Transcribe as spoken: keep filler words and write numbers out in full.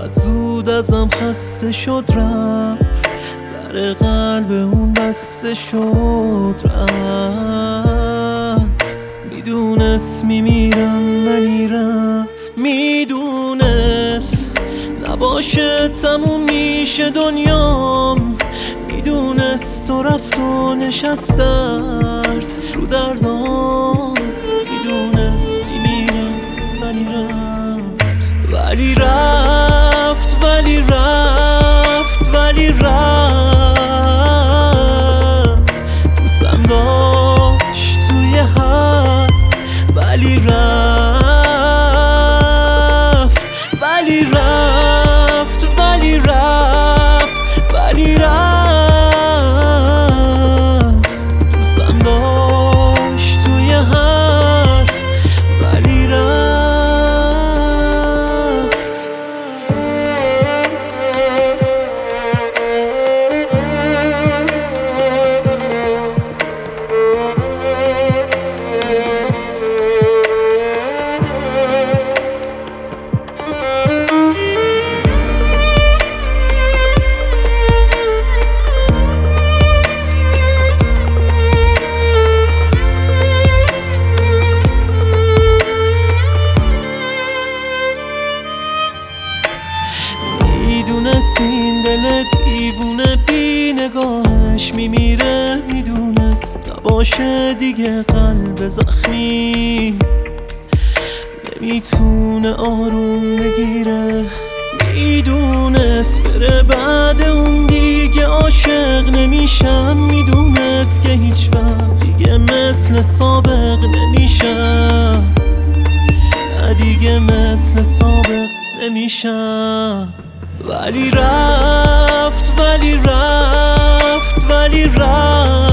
چقدر زود ازم خسته شد رفت، در قلب اون بسته شد رفت. میدونست میمیرم ولی رفت، میدونست نباشه تموم میشه دنیام، میدونست تو رفت و نشست درد رو دردام، میدونست میمیرم ولی رفت، ولی رفت ولی رفت ولی رفت. دوستم داشت توی حرف ولی رفت، ولی رفت ولی رفت ولی رفت. دوستم داشت توی حرف ولی رفت. میدونست این دل دیوونه بی نگاهش میمیره، میدونست نباشه دیگه قلب زخمی نمیتونه آروم بگیره، میدونست بره بعد اون دیگه عاشق نمیشم، میدونست که هیچ وقت دیگه مثل سابق نمیشم، نه دیگه مثل سابق نمیشم. ولی رفت ولی رفت ولی رفت.